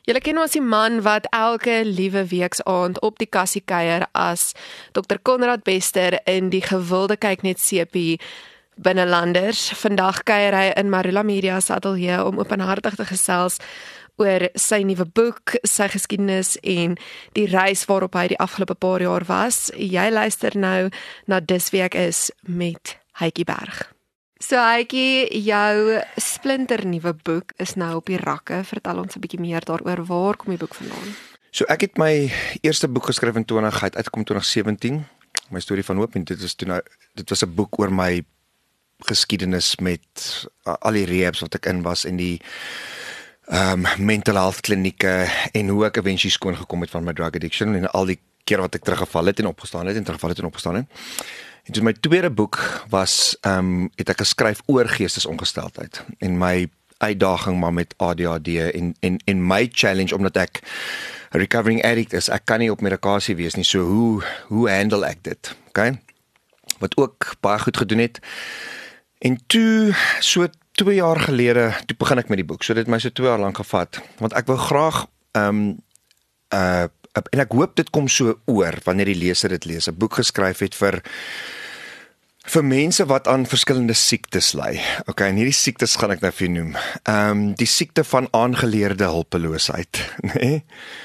Julle ken ons die man wat elke liewe weeksaand op die kassie kuier as Dr. Konrad Bester in die gewilde kyknet sepie Binnelanders. Vandag kuier hy in Marula Media se ateljee om openhartig te gesels oor sy nuwe boek, sy geskiedenis en die reis waarop hy die afgelope paar jaar was. Jy luister nou na Dis Wie Ek Is met Heitjie Berg. So Heitjie, jou splinternuwe boek is nou op die rakke. Vertel ons 'n bietjie meer daaroor. Waar kom die boek vandaan? So ek het my eerste boek geskryf in 20, het uitgekom 2017. My storie van hoop, en dit was 'n boek oor my geskiedenis met al die rehabs wat ek in was en die mental health klinieke en hoe ek eventually skoon gekom het van my drug addiction en al die keer wat ek teruggeval het en opgestaan het en teruggeval het en opgestaan het. En toe my tweede boek was, het ek geskryf oor geestesongesteldheid en my uitdaging maar met ADHD en my challenge, omdat ek recovering addict is, ek kan nie op medikasie wees nie, so hoe handle ek dit, okay? Wat ook baie goed gedoen het. En toe, so 2 jaar gelede, toe begin ek met die boek, so dit het my so 2 jaar lank gevat, want ek wil graag, en ek hoop dit kom so oor, wanneer die leser dit lees, 'n boek geskryf het vir mense wat aan verskillende siektes ly. Okay, en hierdie siektes gaan ek nou vir jou noem. Die siekte van aangeleerde hulpeloosheid, nee?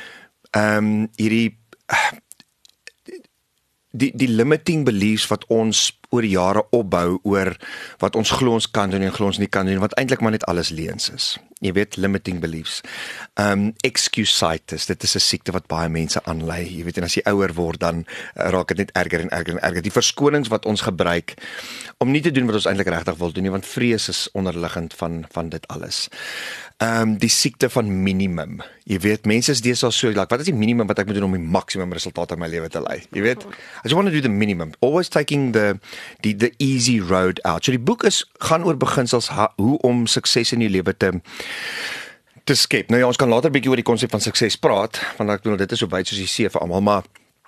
Die limiting beliefs wat ons oor die jare opbou oor wat ons glo ons kan doen en glo ons nie kan doen, wat eintlik maar net alles leuns is. Jy weet, limiting beliefs. Excusitis, dit is 'n siekte wat baie mense aanlei. Jy weet, en as jy ouer word, dan raak dit net erger en erger en erger. Die verskonings wat ons gebruik om nie te doen wat ons eintlik regtig wil doen nie, want vrees is onderliggend van dit alles. Die siekte van minimum. Jy weet, mense is deesdae so, like, wat is die minimum wat ek moet doen om die maksimum resultaat in my lewe te lei? Jy weet, I just want to do the minimum. Always taking the easy road out. So die boek gaan oor beginsels, hoe om sukses in jou lewe te skep. Nou ja, ons kan later 'n bietjie oor die konsep van sukses praat, want ek bedoel dit is so wyd soos die see vir almal, maar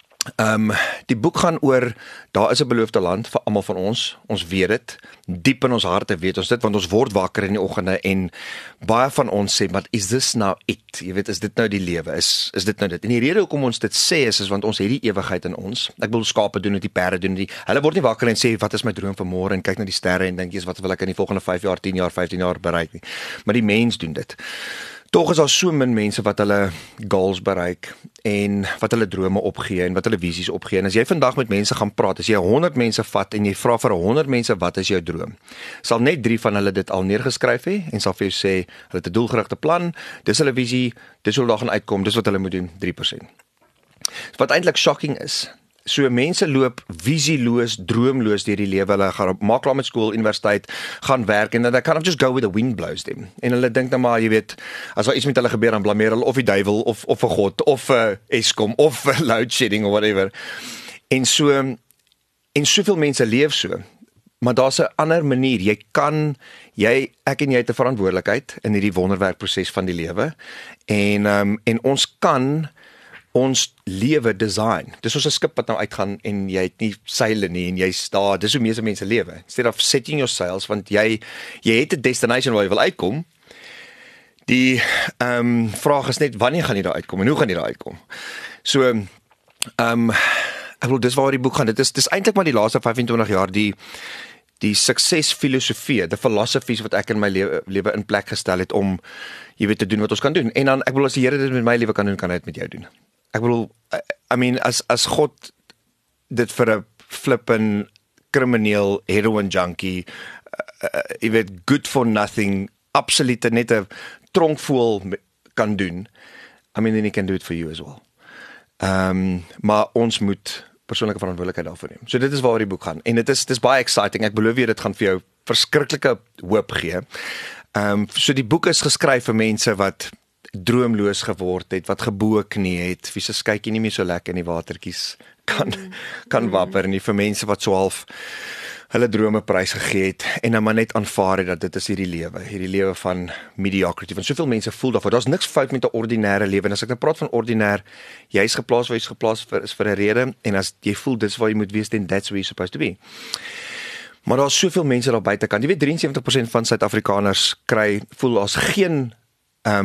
die boek gaan oor, daar is 'n beloofde land vir almal van ons weet dit, diep in ons harte weet ons dit, want ons word wakker in die oggende en baie van ons sê, but is this now it? Jy weet, is dit nou die lewe? Is dit nou dit? En die rede hoekom ons dit sê is want ons het die ewigheid in ons. Ek bedoel, skape doen dit, die perde doen dit. Hulle word nie wakker en sê, wat is my droom vir môre, en kyk na die sterre en dink, wat wil ek in die volgende 5 jaar, 10 jaar, 15 jaar bereik nie. Maar die mens doen dit. Tog is daar so min mense wat hulle goals bereik en wat hulle drome opgee en wat hulle visies opgee. En as jy vandag met mense gaan praat, as jy 100 mense vat en jy vra vir 100 mense wat is jou droom, sal net 3 van hulle dit al neergeskryf hê en sal vir jou sê, hulle het 'n doelgerigte plan, dis hulle visie, dis hoe hulle daar gaan uitkom, dis wat hulle moet doen, 3%. Wat eintlik shocking is, so mense loop visieloos, droomloos deur die lewe, hulle gaan maak klaar met skool, universiteit, gaan werk en they kind of just go with the wind blows them. En hulle dink nou maar, jy weet, as daar iets met hulle gebeur, dan blameer hulle of die duiwel, of vir God, of Eskom, of load shedding, or whatever. En soveel mense leef so. Maar daar's 'n ander manier. Ek en jy het 'n verantwoordelikheid in hierdie wonderwerkproses van die lewe. En ons kan ons lewe design. Dis soos 'n skip wat nou uitgaan en jy het nie seile nie en jy's daar, dis hoe meeste mense lewe. Instead of setting your sails, want jy het 'n destination waar jy wil uitkom. Die vraag is net, wanneer gaan jy daar uitkom en hoe gaan jy daar uitkom? So, ek bedoel, dis waar die boek gaan. Dis eintlik maar die laaste 25 jaar die suksesfilosofie, the philosophies wat ek in my lewe in plek gestel het om, jy weet, te doen wat ons kan doen. En dan, ek bedoel, as die Here dit met my lewe kan doen, kan hy dit met jou doen. Ek bedoel, as God dit vir 'n flippin krimineel, heroin junkie, jy weet, good for nothing, absolute net 'n tronkvoël kan doen, then he can do it for you as well. Maar ons moet persoonlike verantwoordelikheid daarvoor neem. So dit is waar die boek gaan. En dit is baie exciting. Ek beloof jy, dit gaan vir jou verskriklike hoop gee. So die boek is geskryf vir mense wat droomloos geword het, wat geboue knie het, wie se skytjie nie meer so lekker in die watertjies kan wapper nie, vir mense wat so half hulle drome prysgegee het en dan maar net aanvaar het dat dit is hierdie lewe van mediocrity, want soveel mense voel daarvoor, daar's niks fout met 'n ordinêre lewe, en as ek nou praat van ordinêr, jy's geplaas waar jy's geplaas is vir 'n rede, en as jy voel dis waar jy moet wees, then that's where you're supposed to be. Maar daar's soveel mense daar buitekant, jy weet 73% van Suid-Afrikaners voel daar's geen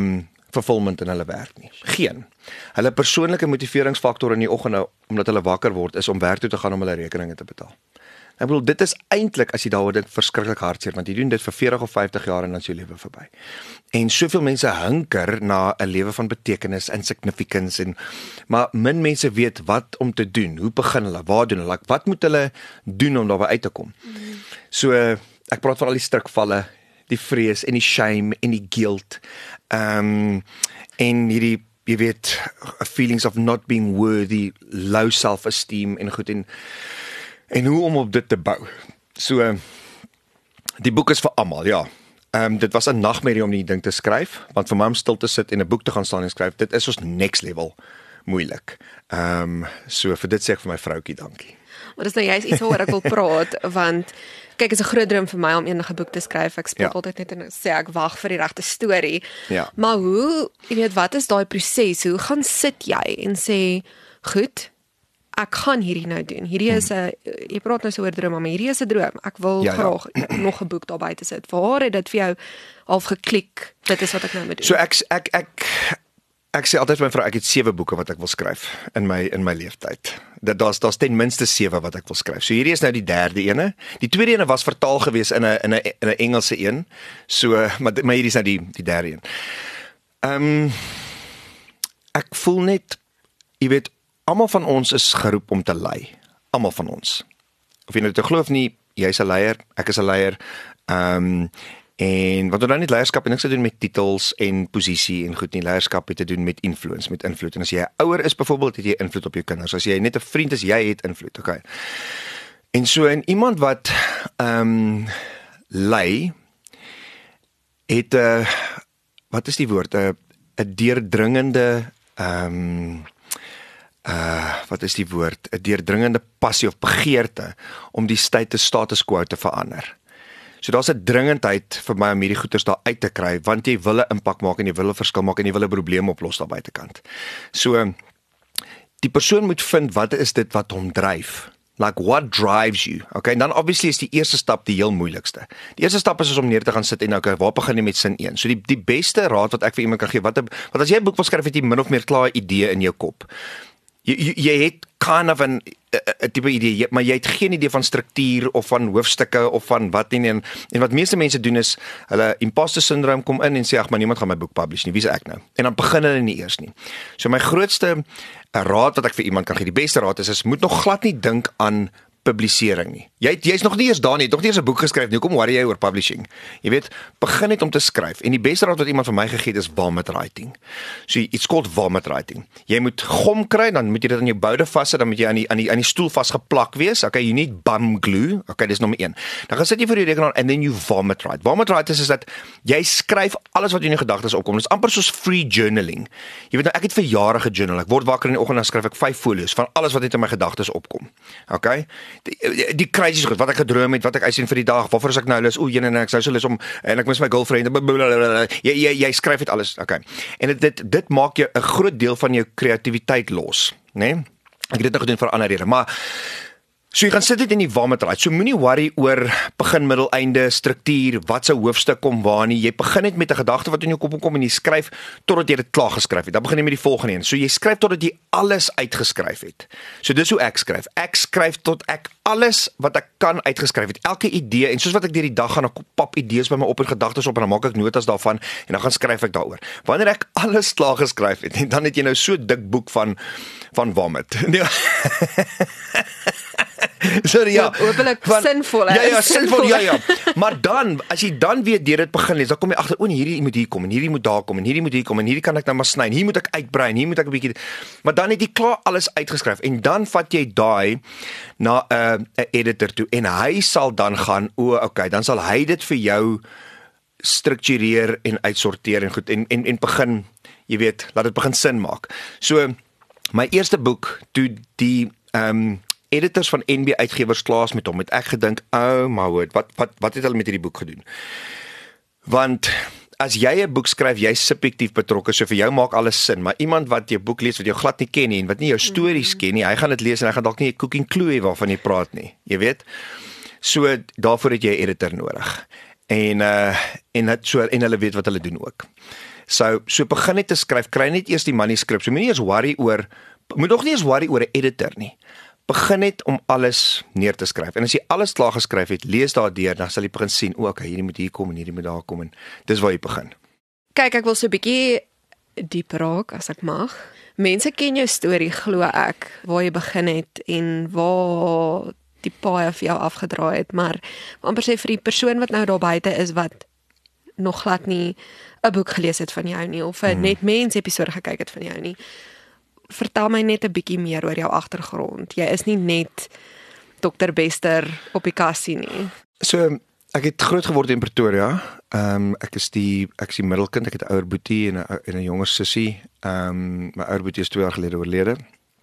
fulfillment in hulle werk nie. Geen. Hulle persoonlike motiveringsfaktor in die oggend omdat hulle wakker word is om werk toe te gaan om hulle rekeninge te betaal. Ek bedoel, dit is eintlik as jy daaroor dink verskriklik hartseer, want jy doen dit vir 40 of 50 jaar en dan is jou lewe verby. En soveel mense hunker na 'n lewe van betekenis en significance maar min mense weet wat om te doen. Hoe begin hulle? Waar doen hulle? Wat moet hulle doen om daarby uit te kom? So ek praat van al die struikvalle, die vrees en die shame en die guilt. En hierdie, jy weet, feelings of not being worthy, low self-esteem en goed en hoe om op dit te bou. So die boek is vir almal, ja. Dit was 'n nagmerrie om die ding te skryf, want vir my om stil te sit en 'n boek te gaan staan en skryf, dit is ons next level moeilik. So vir dit sê ek vir my vroutjie dankie. Maar dis nou juist iets waaroor ek wil praat, want kyk, is 'n groot droom vir my om enige boek te skryf. Ek spot altyd net en sê ek wag vir die regte storie. Ja. Maar hoe, jy weet, wat is daai proses? Hoe gaan sit jy en sê, goed, ek gaan hierdie nou doen. Hierdie is jy praat nou so oor drome, maar hierdie is 'n droom. Ek wil graag nog 'n boek daar buite sit. Waar het dit vir jou half geklik? Dit is wat ek nou moet doen. So ek sê altyd vir my vrou, ek het 7 boeke wat ek wil skryf in my leeftyd. Daar's ten minste 7 wat ek wil skryf. So hierdie is nou die 3de ene. Die 2de ene was vertaal gewees in 'n Engelse een. So maar hierdie is nou die 3de een. Ek voel net, jy weet, almal van ons is geroep om te lei. Almal van ons. Of jy nou te glo of nie, jy's 'n leier, ek is 'n leier. En wat dan nie leierskap en niks te doen met titels en posisie en goed nie, leierskap het te doen met influence, met invloed. En as jy 'n ouer is byvoorbeeld, het jy invloed op jou kinders. As jy net 'n vriend is, jy het invloed, okay. En so en iemand wat lei het wat is die woord? 'n deurdringende wat is die woord? 'n deurdringende passie of begeerte om die status quo te verander. So daar's 'n dringendheid vir my om hierdie goeters daar uit te kry, want jy wil 'n impak maak en jy wil 'n verskil maak en jy wil 'n probleem oplos daar buitekant. So die persoon moet vind wat is dit wat hom dryf. Like what drives you? Okay, en dan obviously is die eerste stap die heel moeilikste. Die eerste stap is om neer te gaan sit en okay, waar begin jy met sin 1? So die beste raad wat ek vir iemand kan gee, wat as jy 'n boek wil skryf, het jy min of meer klaar 'n idee in jou kop. Jy het kind of 'n tipe idee, maar jy het geen idee van struktuur of van hoofstukke of van wat nie. En wat meeste mense doen is, hulle imposter syndroom kom in en sê, ag maar niemand gaan my boek publish nie, wie is ek nou? En dan begin hulle nie eers nie. So my grootste raad wat ek vir iemand kan gee, die beste raad is moet nog glad nie dink aan publisering nie. Jy's nog nie eens daar nie, nog nie eens 'n boek geskryf nie. Hoekom worry jy oor publishing? Jy weet, begin net om te skryf. En die beste raad wat iemand vir my gegee het is vomit writing. So it's called vomit writing. Jy moet gom kry, dan moet jy dit aan jou boude vassit, dan moet jy aan die stoel vasgeplak wees. Okay, you need bum glue. Okay, dis nommer 1. Dan gaan sit jy voor die rekenaar and then you vomit write. Vomit write is dat jy skryf alles wat in jou gedagtes opkom. Dit is amper soos free journaling. Jy weet nou, ek het vir jare gejournal. Ek word wakker in die oggend en dan skryf ek 5 folios van alles wat net in my gedagtes opkom. Okay? Die crazy goed, wat ek gedroom het, wat ek uitsien vir die dag, waarvoor is ek nou lus, ek sou so lus om, en ek mis my girlfriend, jy skryf dit alles, okay. En dit maak jou 'n groot deel van jou kreatiwiteit los, né? Ek het dit nog gedoen vir 'n ander rede, maar so jy gaan sit dit in die vomit write. So moenie worry oor begin, middel, einde, struktuur, wat se hoofstuk kom waar nie. Jy begin net met 'n gedagte wat in jou kop kom en jy skryf totdat jy dit klaar geskryf het. Dan begin jy met die volgende een. So jy skryf totdat jy alles uitgeskryf het. So dis hoe ek skryf. Ek skryf tot ek alles wat ek kan uitgeskryf het. Elke idee en soos wat ek deur die dag gaan, ek pap idees by my op en gedagtes op en dan maak ek notas daarvan en dan gaan skryf ek daaroor. Wanneer ek alles klaar geskryf het, en dan het jy nou so dik boek van vomit. Sorry, ja. Hoopelik sinvol. Ja, sinvol, ja. Maar dan, as jy dan weer deur dit begin lees, dan kom jy agter, hierdie moet hier kom en hierdie moet daar kom en hierdie moet hier kom en hierdie kan ek nou maar sny en hier moet ek uitbrei en hier moet ek 'n bietjie. Maar dan het jy klaar alles uitgeskryf en dan vat jy daai na 'n editor toe en hy sal dan gaan, okay, dan sal hy dit vir jou struktureer en uitsorteer en goed en begin, jy weet, laat dit begin sin maak. So my eerste boek, toe die editors van NB Uitgewers klaar met hom, het ek gedink, oh my word, wat het hulle met hierdie boek gedoen? Want as jy 'n boek skryf, jy is subjektief betrokke, so vir jou maak alles sin, maar iemand wat jou boek lees, wat jou glad nie ken nie, en wat nie jou stories ken nie, hy gaan dit lees en hy gaan dalk nie 'n cooking clue hê waarvan jy praat nie, jy weet? So, daarvoor het jy 'n editor nodig. En hulle weet wat hulle doen ook. So begin net te skryf, kry net eers die manuskrip. So moet nog nie eens worry oor 'n editor nie. Begin net om alles neer te skryf. En as jy alles klaar geskryf het, lees daardeur, dan sal jy begin sien, okay, hierdie moet hier kom en hierdie moet daar kom en dis waar jy begin. Kyk, ek wil so 'n bietjie diep raak as ek mag. Mense ken jou storie, glo ek, waar jy begin het en waar die paai vir jou afgedraai het, maar amper sê vir die persoon wat nou daar buite is wat nog glad nie 'n boek gelees het van jou nie of 'n net mens episode gekyk het van jou nie. Vertel my net 'n bietjie meer oor jou agtergrond. Jy is nie net Dr. Bester op die kassie nie. So, ek het groot geword in Pretoria. Ek is die middelkind. Ek het 'n ouer boetie en 'n jonger sussie. My ouer boetie is 2 jaar gelede oorlede.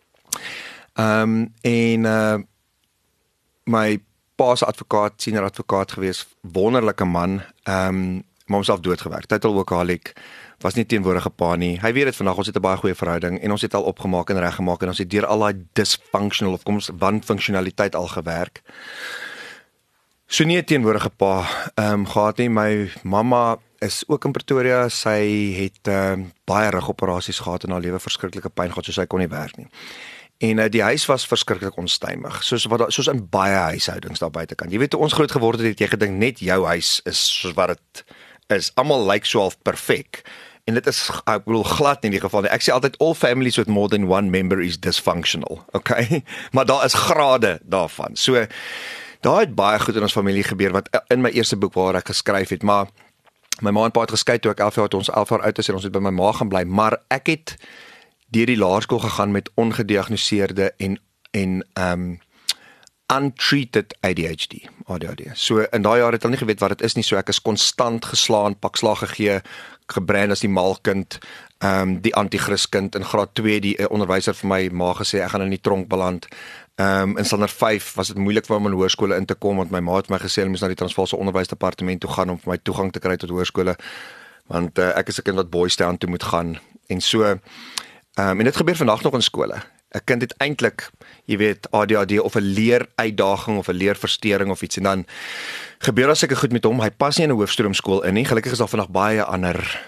My pa se advokaat, senior advokaat gewees, wonderlike man. Maar homself doodgewerk. Total workaholic. Was nie teenwoordige pa nie. Hy weet dit vandag, ons het 'n baie goeie verhouding en ons het al opgemaak en reggemaak en ons het deur al daai dysfunctional of kom ons wanfunksionaliteit al gewerk. So nie 'n teenwoordige pa gehad nie. My mamma is ook in Pretoria. Sy het baie rugoperasies gehad en haar lewe verskriklike pyn gehad, so sy kon nie werk nie. En die huis was verskriklik onstuimig, soos in baie huishoudings daar buitekant. Jy weet, toe ons groot geword het, jy gedink net jou huis is soos wat dit is. Almal lyk so half perfek. En dit is, ek bedoel, glad nie in die geval nie. Ek sê altyd, all families with more than one member is dysfunctional, okay? Maar daar is grade daarvan. So, daar het baie goed in ons familie gebeur, wat in my eerste boek waar ek geskryf het, maar my ma en pa het geskei toe ek 11 jaar het, ons 11 jaar oud is en ons het by my ma gaan bly, maar ek het deur die laerskool gegaan met ongediagnoseerde en untreated ADHD. So in daai jare het hulle nie geweet wat dit is nie, so ek is konstant geslaan, pak slag gegee, gebrand as die malkind, die anti-christkind. In graad 2 die onderwyser vir my ma gesê ek gaan in die tronk beland. In standaard 5 was dit moeilik vir hom in hoërskole in te kom, want my ma het my gesê hulle moes na die Transvaalse Onderwysdepartement toe gaan om vir my toegang te kry tot hoërskole, want ek is 'n kind wat Boys Town toe moet gaan. En so en dit gebeur vandag nog in skole. 'n Kind het eintlik, jy weet, ADHD of 'n leeruitdaging of 'n leerversteuring of iets, en dan gebeur daar seker goed met hom. Hy pas nie in 'n hoofstroomskool in nie. Gelukkig is daar vandag baie ander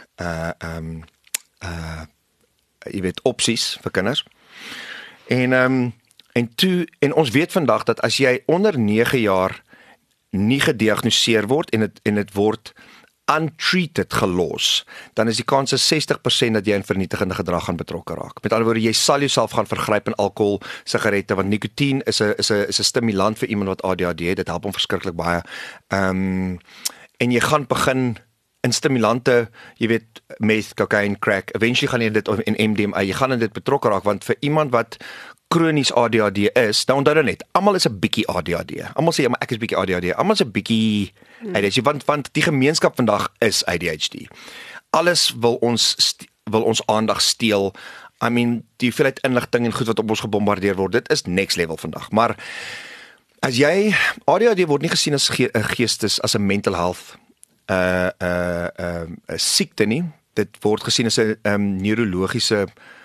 jy weet, opsies vir kinders. En ons weet vandag dat as jy onder 9 jaar nie gediagnoseer word en dit word untreated gelos, dan is die kans 60% dat jy in vernietigende gedrag gaan betrokke raak. Met ander woorde, jy sal jouself gaan vergryp in alkohol, sigarette, want nikotien is 'n stimulant vir iemand wat ADHD het. Dit help hom verskriklik baie. En jy gaan begin in stimulante, jy weet, meth, cocaine, crack, eventually gaan jy dit in MDMA, jy gaan in dit betrokke raak, want vir iemand wat kronies ADHD is, dan onthou net, almal is 'n bietjie ADHD. Almal sê, maar ek is bietjie ADHD. Almal is 'n bietjie ADHD, want die gemeenskap vandag is ADHD. Alles wil ons aandag steel. I mean, die hoeveelheid inligting en goed wat op ons gebombardeer word, dit is next level vandag. Maar as jy ADHD word nie gesien as 'n geestes, as 'n mental health siekte nie. Dit word gesien as 'n neurologiese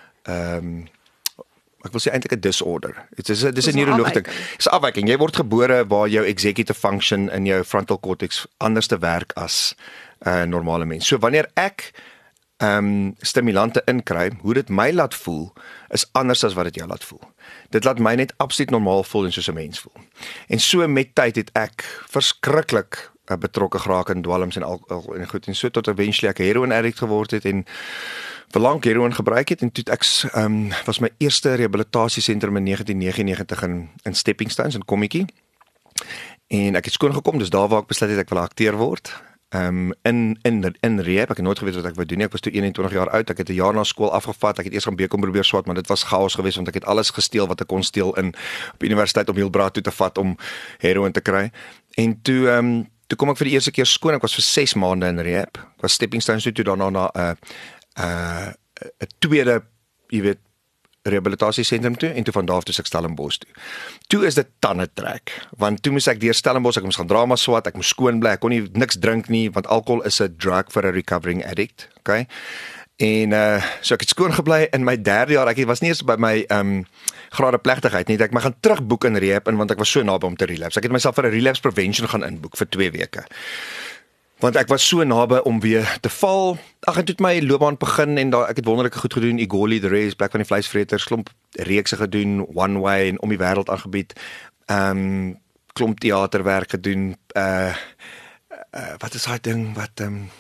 ek wil sê eintlik 'n disorder. Dis 'n neurologiese ding. Dis 'n afwyking. Jy word gebore waar jou executive function in jou frontal cortex anders te werk as 'n normale mens. So wanneer ek stimulante inkry, hoe dit my laat voel, is anders as wat dit jou laat voel. Dit laat my net absoluut normaal voel en soos 'n mens voel. En so met tyd het ek verskriklik betrokke geraak in dwelms en alkohol en goed, en so tot eventually ek 'n heroin addict geword het en vir lank heroin gebruik het, en toe ek was my eerste rehabilitasiesentrum in 1999 in Stepping Stones in Kommetjie, en ek het skoon gekom, dis daar waar ek besluit het ek wil 'n akteur word. In rehab, ek het nooit geweet wat ek wou doen nie. Ek was toe 21 jaar oud, ek het 'n jaar na skool afgevat, ek het eers gaan BCom probeer swat, maar dit was chaos geweest, want ek het alles gesteel wat ek kon steel op universiteit om Hielbra toe te vat om heroin te kry. En toe kom ek vir die eerste keer skoon, ek was vir 6 maande in rehab. Ek was Stepping Stones toe daarna na 'n tweede, jy weet, rehabilitasiesentrum toe, en toe van daar af toe ek Stellenbosch toe. Toe is dit tande trek, want toe moes ek deur Stellenbosch, ek moes gaan drama swat, ek moes skoon bly, ek kon nie niks drink nie, want alkohol is 'n drug vir 'n recovering addict, okay? En so ek het skoon gebly in my 3de jaar, ek was nie eens by my grade plegtigheid nie, ek my gaan terugboek in rehab, want ek was so naby om te relapse. Ek het myself vir 'n relapse prevention gaan inboek vir 2 weke. Want ek was so naby om weer te val. Ag, en toe het my loopbaan begin en daar ek het wonderlike goed gedoen, Igoli, The Race, Plek van die Vleisvreters, klomp reekse gedoen, One Way en Om die Wêreld aangebied. Klomp teaterwerk gedoen. Wat is daai ding wat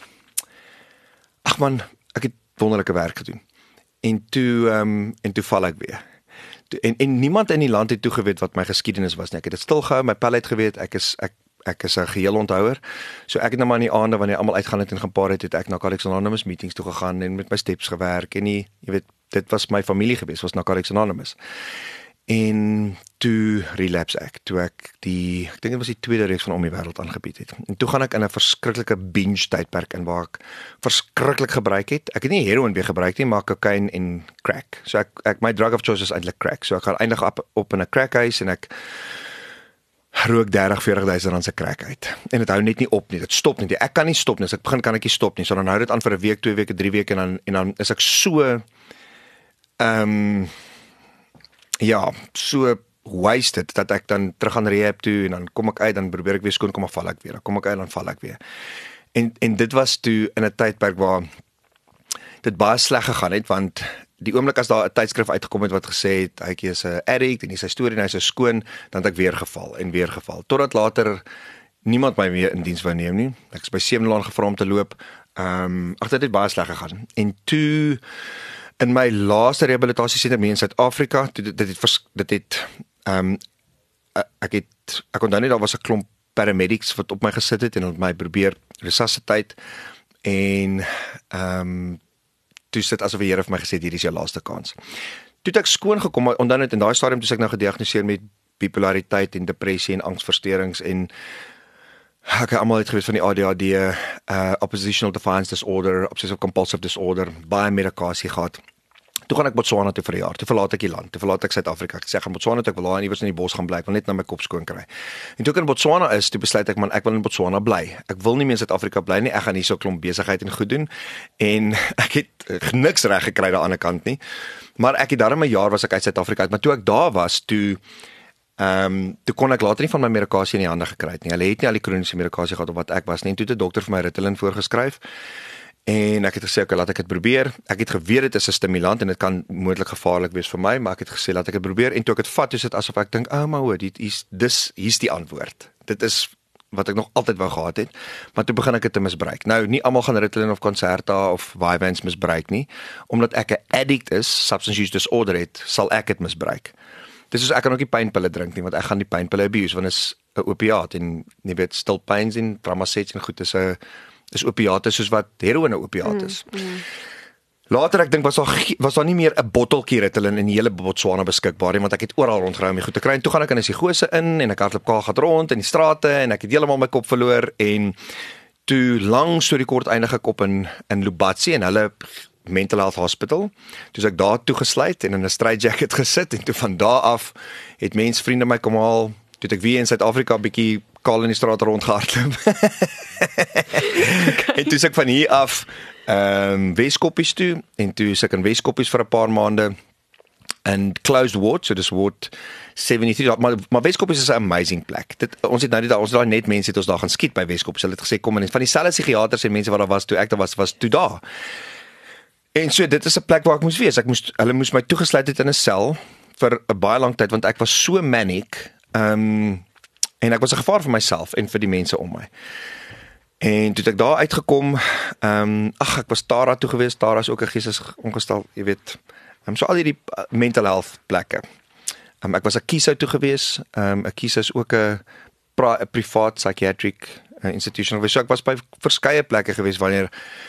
ag man, ek het wonderlike werk gedoen. En toe val ek weer. En niemand in die land het toe geweet wat my geskiedenis was nie. Ek het dit stil gehou, my pel het geweet, ek is 'n geheel onthouer. So ek het nou maar in die aande wanneer almal uitgaan het en gepaar het ek na Narcotics Anonymous meetings toe gegaan en met my steps gewerk en jy weet, dit was my familie gewees, was Narcotics Anonymous. En toe relapse ek, toe ek dink dit was die tweede reeks van Om die Wêreld aangebied het. En toe gaan ek in 'n verskriklike binge tydperk in waar ek verskriklik gebruik het. Ek het nie heroin weer gebruik nie, maar kokain en crack. So ek my drug of choice is eintlik crack. So ek gaan eindig op in 'n crackhuis en ek rook 30-40 000 rand se crack uit. En dit hou net nie op nie, dit stop nie. Ek kan nie stop nie, as ek begin kan ek nie stop nie. So dan hou dit aan vir 'n week, 2 weke, 3 weke en dan is ek so ja, so wasted dat ek dan terug gaan rehab toe en dan kom ek uit, dan probeer ek weer skoon kom, maar val ek weer. Dan kom ek uit, dan val ek weer. En dit was toe in 'n tydperk waar dit baie sleg gegaan het, want die oomblik as daar 'n tydskrif uitgekom het wat gesê het hytjie is 'n addict en hy sy storie en hy is skoon, dan het ek weer geval. Totdat later niemand my meer in diens wou neem nie. Ek is by Seemlaan gevra om te loop. Dit het baie sleg gegaan. En toe in my laaste rehabilitasiesentrum in Suid-Afrika, ek onthou net daar was 'n klomp paramedics wat op my gesit het en op my probeer resuscitate en toe sit asof die Here vir my gesê het hier is jou laaste kans. Toe het ek skoon gekom, maar onthou net in daai stadium toe ek nou gediagnoseer met bipolariteit en depressie en angsversteurings en ek het almal het geweet van die ADHD, oppositional defiance disorder, obsessive compulsive disorder, baie medikasie gehad. Toe gaan ek Botswana toe vir 'n jaar. Toe verlaat ek die land. Toe verlaat ek Suid-Afrika. Ek sê ek gaan Botswana toe, ek wil daar iewers in die bos gaan bly. Ek wil net na my kop skoon kry. En toe ek in Botswana is, toe besluit ek man, ek wil in Botswana bly. Ek wil nie meer in Suid-Afrika bly nie. Ek gaan hier so 'n klomp besigheid en goed doen. En ek het niks reg gekry aan die ander kant nie. Maar ek het daarom 'n jaar was ek uit Suid-Afrika uit, maar toe ek daar was, toe kon ek later nie van my medikasie in die hande gekry het nie. Hulle het nie al die kroniese medikasie gehad op wat ek was nie. En toe het 'n dokter vir my Ritalin voorgeskryf. En ek het gesê, okay, laat ek dit probeer. Ek het geweet dit is 'n stimulant en dit kan moontlik gevaarlik wees vir my, maar ek het gesê laat ek dit probeer en toe ek dit vat, is dit asof ek dink, maar hoor, hier's die antwoord. Dit is wat ek nog altyd wou gehad het, maar toe begin ek dit te misbruik. Nou, nie almal gaan Ritalin of Concerta of Vyvanse misbruik nie, omdat ek 'n addict is, substance use disorder het, sal ek dit misbruik. Dis soos ek kan ook nie pynpille drink nie, want ek gaan die pynpille abuse, want dit is 'n opiaat en jy weet, stilpyns en Tramadol en goed is opiate soos wat heroïne 'n opiaat is. Later ek dink was daar nie meer 'n botteltjie Ritalin in die hele Botswana beskikbaar nie, want ek het oral rondgery om dit goed te kry. En toe gaan ek in 'n psigose in en ek hardloop kaag rond in die strate en ek het heeltemal my kop verloor en toe lank storie kort eindig ek op in Lubatsi en hulle mental health hospital. Toe is ek daar toegesluit en in 'n straitjacket gesit en toe van daar af het vriende my kom haal. Toe het ek weer in Suid-Afrika 'n bietjie kaal in die straat rondgehardloop. En toe is ek van hier af Weskoppies toe en toe is ek in Weskoppies vir 'n paar maande in closed ward, so dis ward 73, maar Weskoppies is 'n amazing plek. Ons het daar net mense het ons daar gaan skiet by Weskoppies. Hulle het gesê kom en van dieselfde psigiaters en mense wat daar was toe ek daar was toe daar. En so dit is 'n plek waar ek moes wees. Hulle moes my toegesluit het in 'n sel vir 'n baie lang tyd want ek was so manic. En ek was 'n gevaar vir myself en vir die mense om my. En toe het ek daar uitgekom, ek was Tara toe gewees. Tara is ook 'n geestesongestel, jy weet. So al hierdie mental health plekke. Ek was 'n Kiso toe gewees. 'n Kiso is ook 'n privaat psychiatric institution gewees. So ek was by verskeie plekke gewees wanneer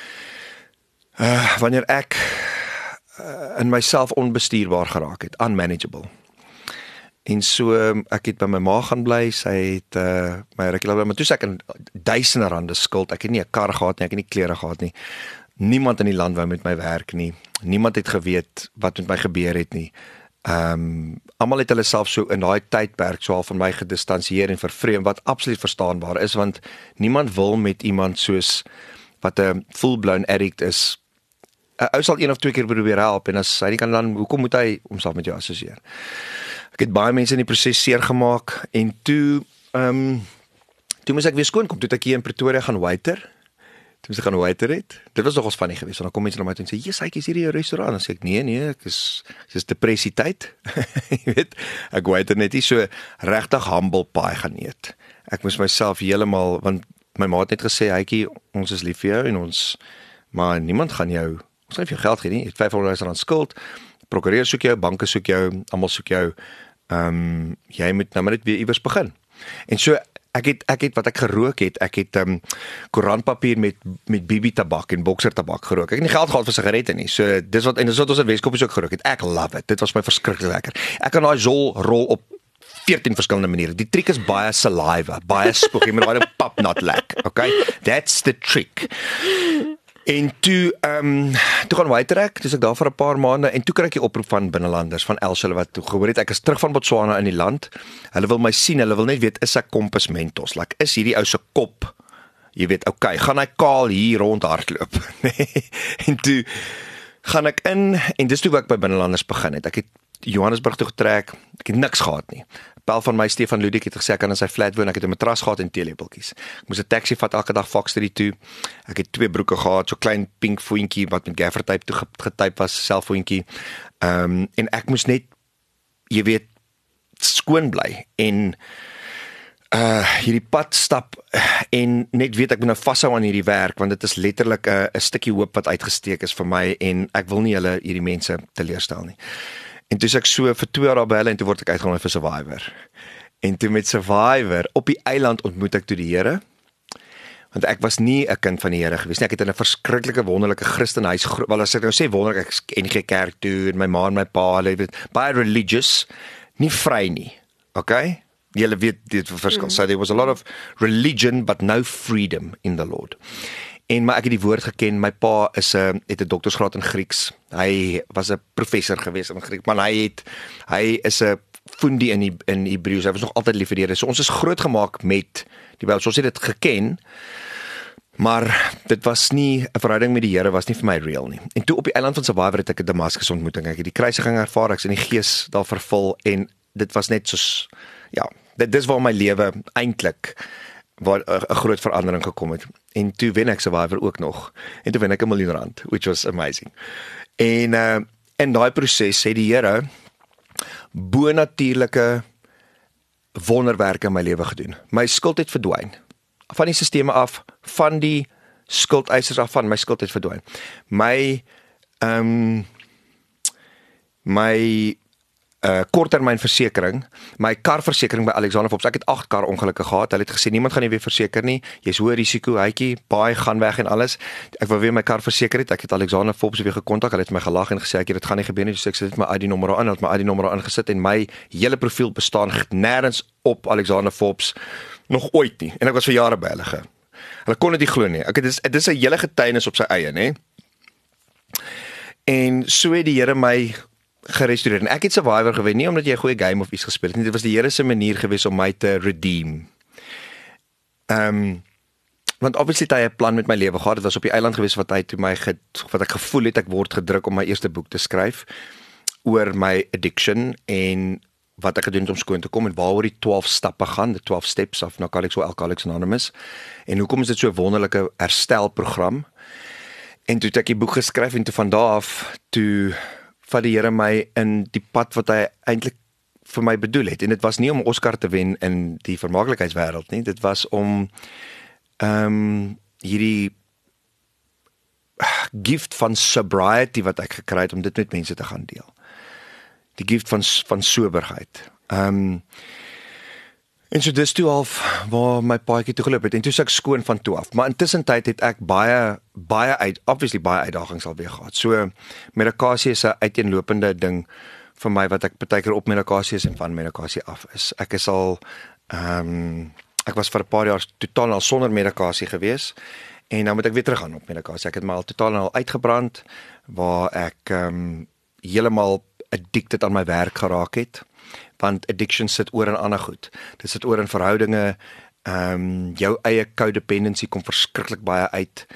ek in myself onbestuurbaar geraak het, unmanageable. En so ek het by my ma gaan bly, sy het my rukkie laat bly, maar toe ek in duisende rande skuld, ek het nie 'n kar gehad nie, ek het nie klere gehad nie. Niemand in die land wou met my werk nie. Niemand het geweet wat met my gebeur het nie. Almal het hulle self so in daai tydperk so al van my gedistansieer en vervreem, wat absoluut verstaanbaar is, want niemand wil met iemand soos wat 'n full-blown addict is. 'n Ou sal 1 of 2 keer probeer help en as hy nie kan dan, hoekom moet hy homself met jou assosieer? Ek het baie mense in die proses seer gemaak en toe moes ek weer skoon kom. Toe het ek hier in Pretoria gaan waiter Toe moes ek gaan waiter het. Dit was nogals funny geweest. Dan kom mense na my toe en sê, "Jesus, ek is hier in 'n restaurant." Dan sê ek, "Nee, ek is depressie tyd." Jy weet, ek waiter net nie so regtig humble pie gaan eet. Ek moes myself heeltemal, want my ma het net gesê, "Hytjie, ons is lief vir jou en maar niemand gaan jou, ons gaan nie vir jou geld gee nie. Jy het R500 skuld. Prokureur soek jou, banke soek jou, almal soek jou. Jy moet nou maar net weer iewers begin." En so ek het wat ek gerook het, ek het koerantpapier met BB tabak en boxer tabak gerook. Ek het nie geld gehad vir sigarette nie. So dis wat ons in Weskaap ook gerook het. Ek love it. Dit was my verskriklik lekker. Ek kan daai Zol rol op 14 verskillende maniere. Die trick is baie saliva, baie spoeg. Jy moet daai pap nat lek, okay? That's the trick. En toe gaan waiter ek, dis ek daar vir 'n paar maande en toe kry ek die oproep van binnelanders van Elshele wat toe gehoor het ek is terug van Botswana in die land. Hulle wil my sien, hulle wil net weet is ek Kompas Mentos, like is hierdie ou se kop, jy weet, okay, gaan hy kaal hier rond hardloop. En toe gaan ek in en dis toe waar ek by binnelanders begin het. Ek het Johannesburg toe getrek, ek het niks gehad nie. Pel van my Stefan Ludik het gesê ek kan in sy flat woon, ek het 'n matras gehad en teelepeltjies. Ek moes 'n taxi vat elke dag Fox Street toe. Ek het 2 broeke gehad, so klein pink voetjie wat met gaffer tape toe getyp was, selfvoetjie. En ek moes net, jy weet, skoon bly en hierdie pad stap en net weet ek moet nou vashou aan hierdie werk want dit is letterlik 'n stukkie hoop wat uitgesteek is vir my en ek wil nie hierdie mense teleurstel nie. En toe is ek so vir 2 jaar daar by hulle en toe word ek uitgenooi vir Survivor. En toe met Survivor op die eiland ontmoet ek toe die Here. Want ek was nie 'n kind van die Here gewees nie. Ek het in 'n verskriklike wonderlike Christenhuis, wel as ek nou sê wonderlik, ek is NG Kerk toe en my ma en my pa, hulle weet, baie religious, nie vry nie. Okay? Julle weet dit verskil. So there was a lot of religion but no freedom in the Lord. Maar ek het die woord geken. My pa het 'n doktorsgraad in Grieks. Hy was 'n professor gewees in Grieks, maar hy is 'n fundi in Hebreëus. Hy was nog altyd lief vir die Here. So ons is grootgemaak met die Bybel. So ons het dit geken. Maar dit was nie 'n verhouding met die Here was nie vir my real nie. En toe op die eiland van Survivor het ek 'n Damaskus ontmoeting. Ek het die kruisiging ervaar, ek is in die gees daar vervul en dit was net soos dit is waar my lewe eintlik waar 'n groot verandering gekom het. En toe wen ek Survivor ook nog. En toe wen ek R1 miljoen, which was amazing. En in daai proses het die Here bonatuurlike wonderwerke in my lewe gedoen. My skuld het verdwyn. Van die sisteme af, van die skuldeisers af, van my skuld het verdwyn. My korttermynversekering, my karversekering by Alexander Forbes. Ek het 8 kar ongelukke gehad. Hulle het gesê niemand gaan nie weer verseker nie. Jy's hoë risiko, hytjie, baie gaan weg en alles. Ek wou weer my kar verseker het. Ek het Alexander Forbes weer gekontak. Hulle het my gelag en gesê dit gaan nie gebeur nie. Dus ek sit my ID-nommer aan, het my ID-nommer aangesit en my hele profiel bestaan nêrens op Alexander Forbes nog ooit nie. En ek was vir jare by hulle. Hulle kon dit nie glo nie. Dit is 'n hele getuienis op sy eie, nê. En so het die Here my gerestoreer. En ek het Survivor gewen, nie omdat jy 'n goeie game of iets gespeel het nie, dit was die Here se manier gewees om my te redeem. Want obviously het hy 'n plan met my lewe gehad, dit was op die eiland gewees wat hy toe wat ek gevoel het, ek word gedruk om my eerste boek te skryf, oor my addiction, en wat ek gedoen het om skoon te kom, en waaroor die 12 stappe gaan, the 12 steps of Alcoholics Anonymous, en hoekom is dit so 'n wonderlike herstelprogram, en toe het ek die boek geskryf, en toe van daar af, toe vat die Here my in die pad wat hy eintlik vir my bedoel het. En dit was nie om Oscar te wen in die vermaaklikheidswêreld nie. Dit was om hierdie gift van sobriety wat ek gekry het om dit met mense te gaan deel. Die gift van soberheid. En so dis toe half waar my paadjie toe geloop het, en toe is ek skoon van toe af. Maar intussen tyd het ek baie uitdagings alweer gehad. So, medikasie is 'n uiteenlopende ding vir my, wat ek partykeer op medikasie is en van medikasie af is. Ek is al, ek was vir 'n paar jaar totaal al sonder medikasie gewees, en nou moet ek weer terug gaan op medikasie. Ek het my al totaal uitgebrand, waar ek heeltemal addicted aan my werk geraak het. Want addiction sit oor in ander goed. Dit sit oor in verhoudinge, jou eie codependency kom verskriklik baie uit.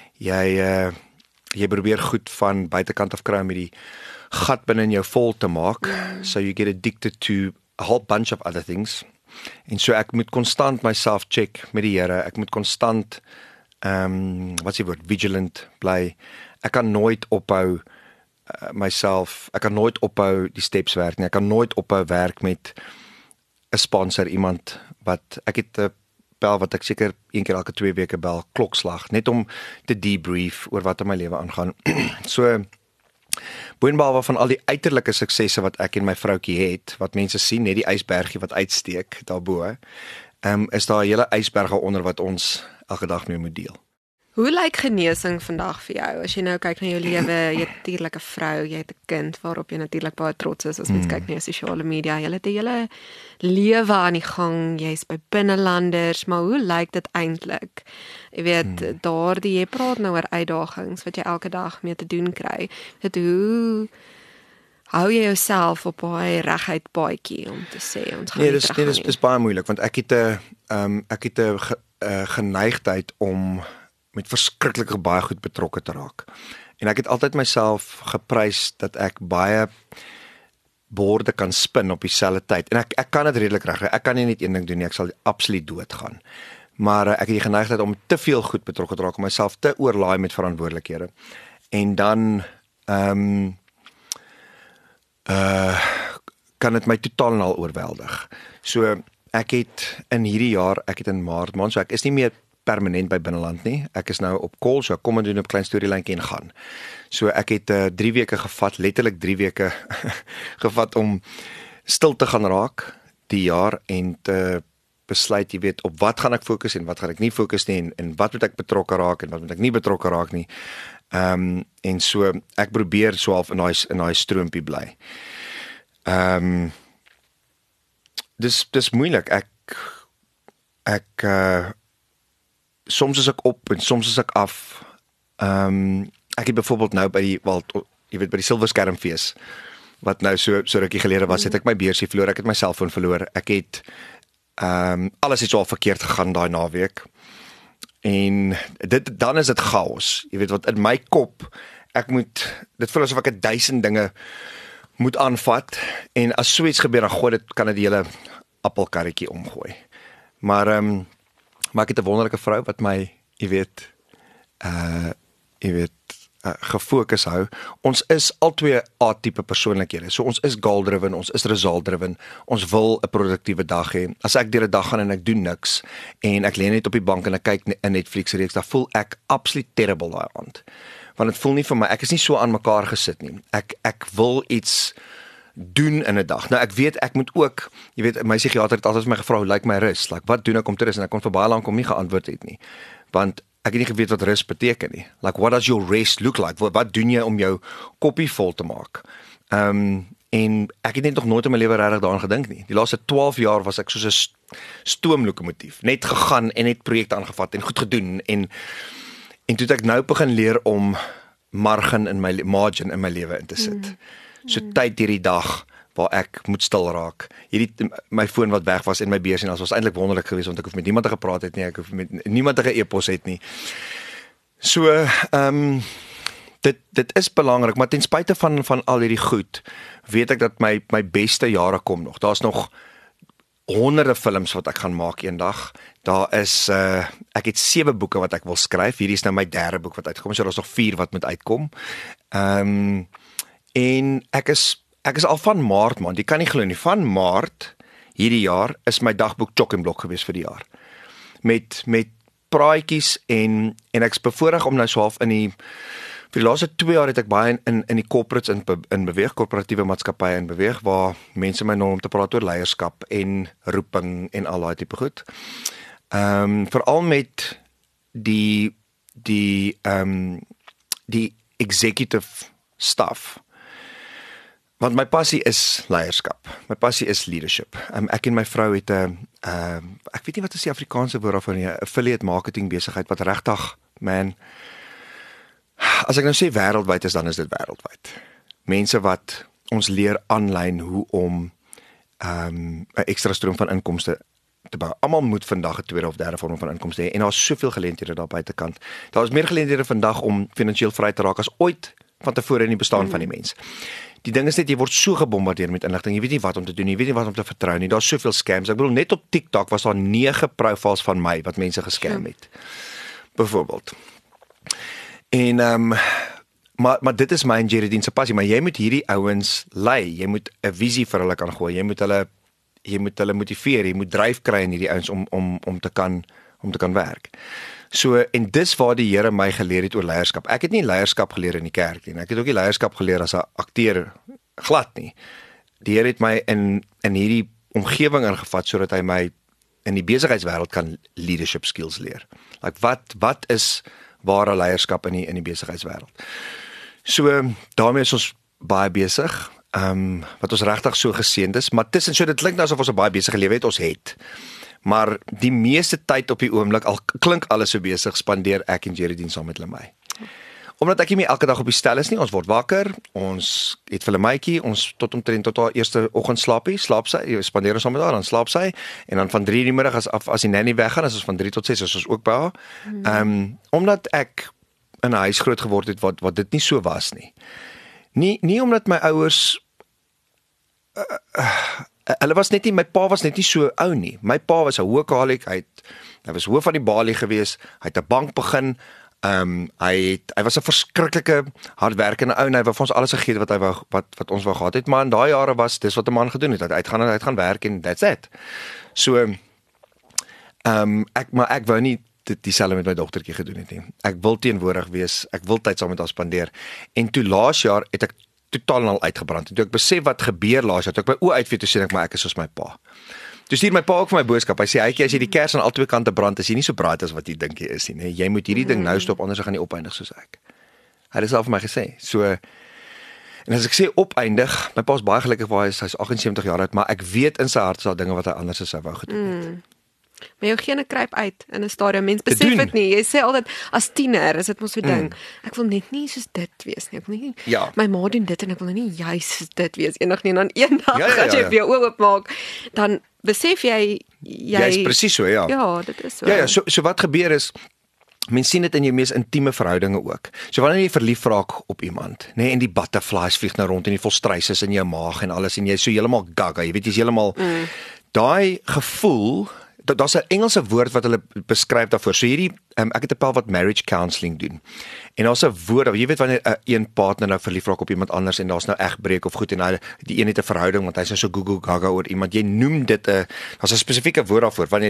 Jy probeer goed van buitekant af kry met die gat binne in jou vol te maak. So you get addicted to a whole bunch of other things. En so ek moet konstant myself check met die Here. Ek moet konstant wat is die woord, vigilant bly. Ek kan nooit ophou ek kan nooit ophou die steps werk nie. Ek kan nooit ophou werk met 'n sponsor, iemand wat ek het 'n bel wat ek seker een keer elke 2 weke bel, klokslag, net om te debrief oor wat in my lewe aangaan. So boonbehalwe van al die uiterlike suksesse wat ek en my vroutjie het, wat mense sien, net die ysbergie wat uitsteek daarbo, is daar 'n hele ysberg daaronder wat ons elke dag mee moet deel. Hoe lyk genesing vandag vir jou? As jy nou kyk na jou lewe, jy het natuurlik 'n vrou, jy het 'n kind waarop jy natuurlik baie trots is as mens kyk na jou sosiale media. Jy het 'n hele lewe aan die gang, jy's by binnelanders, maar hoe lyk dit eintlik? Jy weet, jy praat nou oor uitdagings wat jy elke dag mee te doen kry. Hoe hou jy jouself op daai reguit paadjie om te sê ons gaan Nee, dis baie moeilik want ek het 'n geneigtheid om met verskriklik baie goed betrokke te raak. En ek het altyd myself geprys dat ek baie borde kan spin op dieselfde tyd. En ek kan dit redelik reg. Ek kan nie net een ding doen nie, ek sal absoluut doodgaan. Maar ek het die geneigtheid om te veel goed betrokke te raak, om myself te oorlaai met verantwoordelikhede. En dan kan dit my totaal en al oorweldig. So ek het in Maart maand, so ek is nie meer permanent by Binneland nie. Ek is nou op call, so ek kom en doen 'n klein storielyntjie en gaan. So ek het 3 weke gevat, letterlik 3 weke gevat om stil te gaan raak die jaar en te besluit, jy weet, op wat gaan ek fokus en wat gaan ek nie fokus nie en wat moet ek betrokke raak en wat moet ek nie betrokke raak nie. En so ek probeer so half in daai stroompie bly. Dis moeilik. Soms is ek op en soms is ek af. Ek het byvoorbeeld nou by die Silverskermfees wat nou so rukkie gelede was, het ek my beursie verloor, ek het my selfoon verloor. Ek het alles het so al verkeerd gegaan daai naweek. En dan is dit chaos. Jy weet wat in my kop, dit voel asof ek 1000 dinge moet aanvat en as so iets gebeur dan kan dit die hele appelkarretjie omgooi. Maar ek het 'n wonderlike vrou wat my, gefokus hou. Ons is albei A-tipe persoonlikhede. So ons is goal-driven, ons is result-driven. Ons wil 'n produktiewe dag hê. As ek deur 'n dag gaan en ek doen niks en ek lê net op die bank en ek kyk 'n Netflix reeks, dan voel ek absoluut terrible daai aand. Want dit voel nie vir my, ek is nie so aan mekaar gesit nie. Ek wil iets doen in 'n dag. Nou ek weet ek moet ook, jy weet, my psigiater het altyd my gevra hoe lyk my rus? Like wat doen ek om te rus? En ek kon vir baie lank hom nie geantwoord het nie. Want ek het nie geweet wat rus beteken nie. Like what does your rest look like? Wat doen jy om jou koppie vol te maak? En ek het net nog nooit in my lewe regtig daaraan gedink nie. Die laaste 12 jaar was ek soos 'n stoomlokomotief, net gegaan en net projekte aangevat en goed gedoen en toe het ek nou begin leer om margin in my lewe in te sit. So tyd hierdie dag waar ek moet stil raak. My foon wat weg was en my beursie, was eintlik wonderlik geweest want ek hoef met niemand te gepraat het nie, ek hoef met niemand te e-pos het nie. So dit is belangrik, maar ten spyte van al hierdie goed, weet ek dat my beste jare kom nog. Daar's nog honderde films wat ek gaan maak eendag. Daar is ek het 7 boeke wat ek wil skryf. Hierdie is nou my 3de boek wat uitkom. So daar's nog 4 wat moet uitkom. En ek is al van Maart man, jy kan nie glo nie. Van Maart hierdie jaar is my dagboek chock en blok gewees vir die jaar. Met praatjies en ek's bevoorreg om nou so half vir die laaste 2 jaar het ek baie in die corporates in beweeg, korporatiewe maatskappye in beweeg, waar mense my nooi om te praat oor leierskap en roeping en al daai tipe goed. Veral met die executive staff. Want my passie is leierskap. My passie is leadership. Ek en my vrou het ek weet nie wat is die Afrikaanse woord daarvoor nie, affiliate marketing besigheid wat regtig, man, as ek nou sê wêreldwyd is, dan is dit wêreldwyd. Mense wat ons leer aanlyn hoe om 'n ekstra stroom van inkomste te bou. Almal moet vandag 'n tweede of derde vorm van inkomste hê en daar's soveel geleenthede daar buitekant. Daar is meer geleenthede vandag om finansiëel vry te raak as ooit van tevore in die bestaan van die mens. Die ding is net, jy word so gebombardeer met inligting, jy weet nie wat om te doen, jy weet nie wat om te vertrou nie, daar's soveel scams. Ek bedoel, net op TikTok was daar 9 profiles van my wat mense gescam het. byvoorbeeld. En maar dit is my en Geraldine se passie, maar jy moet hierdie ouens lei. Jy moet 'n visie vir hulle kan gooi. Jy moet hulle motiveer, jy moet dryf kry in hierdie ouens om te kan werk. So en dis waar die Here my geleer het oor leierskap. Ek het nie leierskap geleer in die kerk nie. Ek het ook nie leierskap geleer as 'n akteur glad nie. Die Here het my in hierdie omgewing ingevat sodat hy my in die besigheidswêreld kan leadership skills leer. Like wat is ware leierskap in die besigheidswêreld. So daarmee is ons baie besig. Wat ons regtig so geseënd is, maar tussen so dit klink nou asof ons 'n baie besige lewe het, ons het. Maar die meeste tyd op die oomblik, al klink alles so besig, spandeer ek en Geraldine saam met my. Omdat ek nie meer elke dag op die stel is nie, ons word wakker, ons het vir 'n maatjie, ons tot haar eerste oggend slaap sy, spandeer ons saam met haar, dan slaap sy, en dan van 3 in die middag as die nanny weggaan, is ons van 3 tot 6, is ons ook by haar. Omdat ek in 'n huis groot geword het wat dit nie so was nie. Nie omdat my ouers hulle was net nie, my pa was net nie so ou nie. My pa was 'n hoëkaliek, hy was hoof van die balie gewees, hy het 'n bank begin. Hy was 'n verskriklike hardwerkende ou en hy wou vir ons alles gegee wat ons wou gehad het, maar in daai jare was dis wat 'n man gedoen het, hy het gaan werk en that's it. So ek wou nie dieselfde met my dogtertjie gedoen het nie. Ek wil teenwoordig wees, ek wil tyd saam met haar spandeer. En toe laas jaar het ek totaal en al uitgebrand. En toe ek besef wat gebeur laas jaar, toe ek my oë uitvee, toe sê ek is soos my pa. Toe stuur my pa ook vir my boodskap. Hy sê as jy die kers aan albei kante brand, is jy nie so braai as wat jy dink jy is nie. Jy moet hierdie ding nou stop, anders gaan jy opeindig soos ek. Hy het dit self vir my gesê. So en as ek sê opeindig, my pa is baie gelukkig waar hy's 78 jaar oud, maar ek weet in sy hart is daar dinge wat hy anders sou wou gedoen het. Maar jou gene kruip uit in 'n stadium. Mens besef dit nie. Jy sê altyd as tiener is dit mos so ding. Ek wil net nie soos dit wees nie. Ek wil nie my ma doen dit en ek wil nie juis dit wees eendag nie. En dan eendag as jy weer oop maak, dan besef jy is presies so, ja. Ja, dit is so. Ja, so wat gebeur is mens sien dit in jou mees intieme verhoudinge ook. So wanneer jy verlief raak op iemand, nê, en die butterflies vlieg nou rond en die volstruis is in jou maag en alles en jy is so heeltemal gaga, jy weet jy's heeltemal daai gevoel. Daar's 'n Engelse woord wat hulle beskryf daarvoor. So hierdie ek het 'n pel wat marriage counselling doen. En daar's 'n woord, jy weet wanneer een partner nou verlief raak op iemand anders en daar's nou egbreek of goed en nou die een het 'n verhouding want hy's nou so Google gaga oor iemand. Jy noem dit daar's 'n spesifieke woord daarvoor wanneer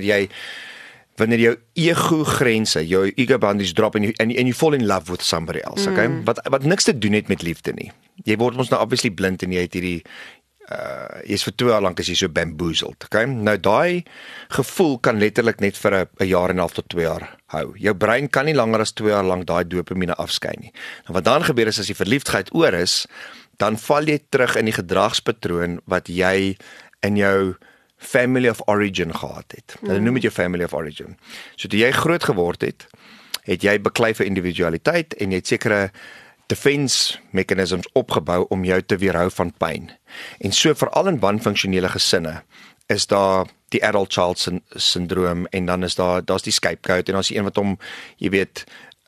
jou ego grense, jou ego boundaries drop and you fall in love with somebody else, okay? Wat niks te doen het met liefde nie. Jy word ons nou obviously blind en jy het hierdie jy's vir 2 jaar lank as jy so bamboozled, okay? Nou daai gevoel kan letterlik net vir 'n jaar en 'n half tot 2 jaar hou. Jou brein kan nie langer as 2 jaar lank daai dopamine afskei nie. Nou wat dan gebeur is as die verliefdheid oor is, dan val jy terug in die gedragspatroon wat jy in jou family of origin gehad het. Hulle noem dit jou family of origin. So toe jy groot geword het jy beklei vir individualiteit en jy het sekere defense mechanisms opgebou om jou te weerhou van pyn. En so veral in wanfunksionele gesinne is daar die adult child syndroom en dan is daar's die scapegoat en daar's die een wat hom, jy weet,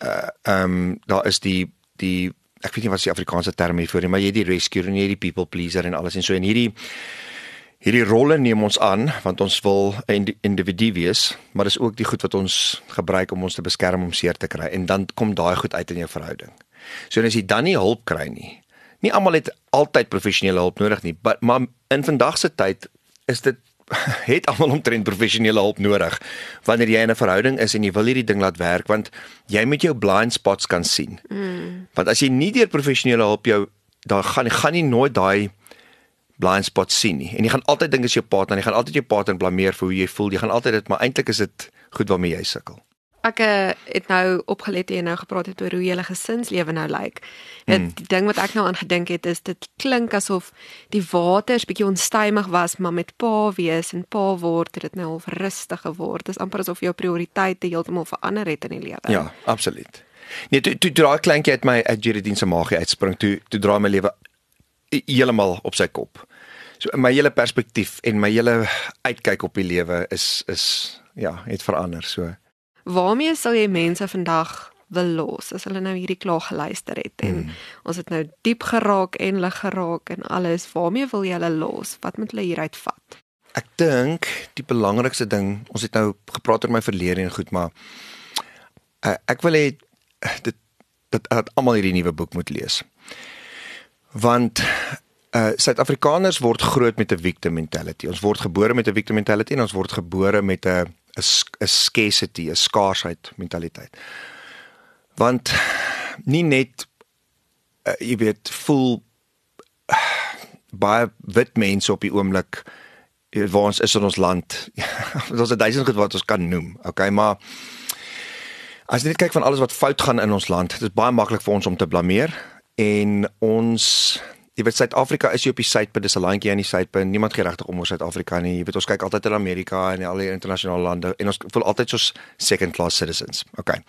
daar is die ek weet nie wat die Afrikaanse term hiervoor nie, maar jy die rescuer en jy die people pleaser en alles en so en hierdie rolle neem ons aan want ons wil 'n individu wees, maar dis ook die goed wat ons gebruik om ons te beskerm om seer te kry en dan kom daai goed uit in jou verhouding. So as jy dan nie hulp kry nie. Nie almal het altyd professionele hulp nodig nie, maar in vandag se tyd is dit het almal omtrent professionele hulp nodig wanneer jy in 'n verhouding is en jy wil hierdie ding laat werk want jy moet jou blind spots kan sien. Want as jy nie deur professionele hulp dan gaan jy nooit daai blind spots sien nie. En jy gaan altyd dink as jou partner, jy gaan altyd jou partner blameer vir hoe jy voel. Jy gaan altyd dit, maar eintlik is dit goed waarmee jy sukkel. Ek het nou opgelet en nou gepraat het oor hoe julle gesinslewe nou lyk. Die ding wat ek nou aan gedink het is dit klink asof die waters bietjie onstuimig was, maar met pa wees en pa word het dit nou al rustig geword. Dit is amper asof jou prioriteite heeltemal verander het in die lewe. Ja, absoluut. Nee, toe draai kleintjie uit Geraldine se maagie uitspring, toe draai my lewe heeltemal op sy kop. So my hele perspektief en my hele uitkyk op die lewe is het verander so. Waarmee sal jy mense vandag wil los as hulle nou hierdie klaar geluister het en ons het nou diep geraak en lig geraak en alles, waarmee wil jy hulle los? Wat moet hulle hieruit vat? Ek dink die belangrikste ding, ons het nou gepraat oor my verlede en goed, maar Ek wil hê dat almal hierdie nuwe boek moet lees. Want Suid-Afrikaners word groot met 'n victim mentality. Ons word gebore met 'n victim mentality en ons word gebore met 'n scarcity, 'n skaarsheid mentaliteit. Want nie net jy weet voel baie wit mense op die oomblik waar ons is in ons land. Daar's 1000 goed wat ons kan noem, okay, maar as jy net kyk van alles wat fout gaan in ons land, dit is baie maklik vir ons om te blameer en ons jy weet Suid-Afrika is hier op die suidpunt, dis 'n landjie aan die suidpunt. Niemand gee regtig om oor Suid-Afrika nie. Jy weet ons kyk altyd in Amerika en al die internasionale lande en ons voel altyd soos second class citizens. Okay.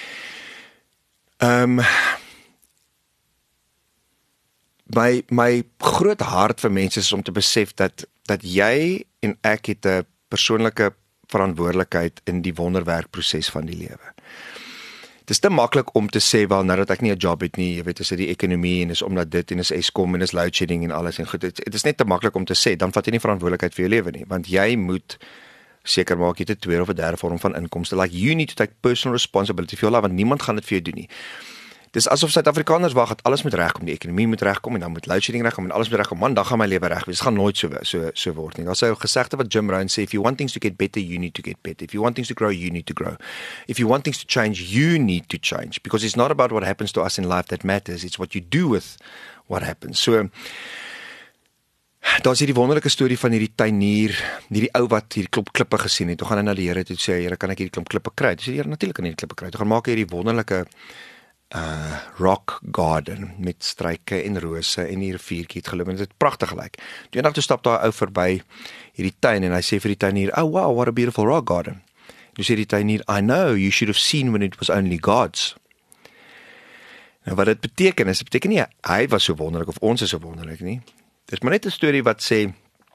My groot hart vir mense is om te besef dat jy en ek het 'n persoonlike verantwoordelikheid in die wonderwerkproses van die lewe. Dit is te maklik om te sê wel nou dat ek nie 'n job het nie, jy weet, is dit die ekonomie en is omdat dit en is Eskom en is load shedding en alles en goed. Dit is net te maklik om te sê, dan vat jy nie verantwoordelikheid vir jou lewe nie, want jy moet seker maak jy het 'n tweede of 'n derde vorm van inkomste. Like you need to take personal responsibility for your life, want niemand gaan dit vir jou doen nie. Dis asof Suid-Afrikaners wag dat alles moet regkom, die ekonomie moet regkom en dan moet load shedding regkom en alles moet regkom. Man, dan gaan my lewe reg wees. Dit gaan nooit so word nie. Daar's 'n gesegde wat Jim Rohn sê, if you want things to get better, you need to get better. If you want things to grow, you need to grow. If you want things to change, you need to change, because it's not about what happens to us in life that matters, it's what you do with what happens. So daar's hierdie wonderlike storie van hierdie tuinier, hierdie ou wat hierdie klomp klippe gesien het. Toe gaan hy na die Here toe sê, Here, kan ek hierdie klomp klippe kry? Dis Here, natuurlik kan jy hierdie klippe kry. Toe gaan maak hy hierdie wonderlike rock garden met struike en rose en die riviertjie het geloop en dit het pragtig gelyk. Eendag toe stap daar 'n ou verby hierdie tuin en hy sê vir die tuinier, "Oh wow, what a beautiful rock garden." Toe sê die tuinier, "I know, you should have seen when it was only God's." Nou wat dit beteken is, dit beteken nie hy was so wonderlik of ons is so wonderlik nie. Dit is maar net 'n storie wat sê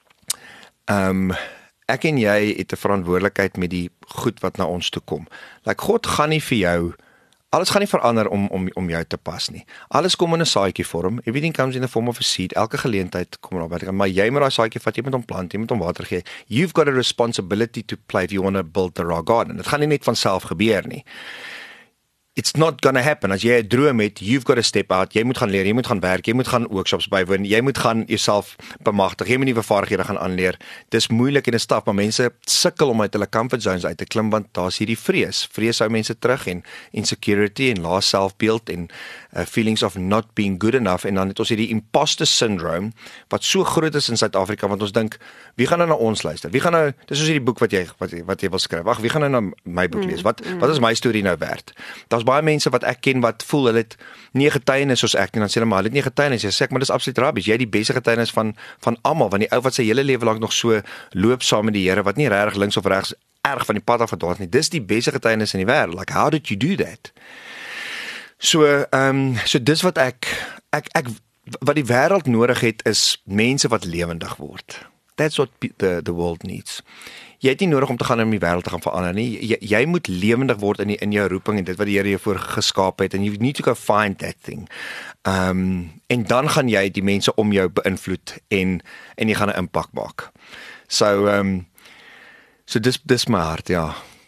ek en jy het 'n verantwoordelikheid met die goed wat na ons toe kom. Like God gaan nie vir jou alles gaan nie verander om jou te pas nie. Alles kom in 'n saadjie vorm. Everything comes in the form of a seed. Elke geleentheid kom daar, maar jy moet daai saadjie vat, jy moet hom plant, jy moet hom water gee. You've got a responsibility to play if you want to build the rock garden. Dit gaan nie net van self gebeur nie. It's not gonna happen. As jy 'n droom het, you've got to step out. Jy moet gaan leer, jy moet gaan werk, jy moet gaan workshops bywoon, jy moet gaan jouself bemagtig, jy moet nuwe vaardighede gaan aanleer. Dis moeilik en 'n stap, maar mense sukkel om uit hulle comfort zones uit te klim want daar's hierdie vrees. Vrees hou mense terug en insecurity en lae selfbeeld en feelings of not being good enough en dan het ons hierdie imposter syndrome wat so groot is in Suid-Afrika want ons dink wie gaan nou na ons luister? Wie gaan nou dis soos hierdie boek wat jy wil skryf. Wag, wie gaan nou na my boek lees? Wat is my storie nou werd? Daar's baie mense wat ek ken wat voel hulle het nie getuienis soos ek nie, dan sê hulle maar hulle het nie getuienis. Jy sê ek maar dis absoluut rubbish. Jy het die beste getuienis van almal, want die ou wat sy hele lewe lank nog so loop saam met die Here wat nie regtig links of regs erg van die pad af gedwaal het nie. Dis die beste getuienis in die wêreld. Like how did you do that? So dis wat ek wat die wêreld nodig het is mense wat lewendig word. That's what the world needs. Jy het nie nodig om te gaan in die wêreld te gaan verander nie. Jy moet lewendig word in jou roeping en dit wat die Here jou voor geskaap het and you need to go find that thing. En dan gaan jy die mense om jou beïnvloed en jy gaan 'n impak maak. So dis my hart, ja.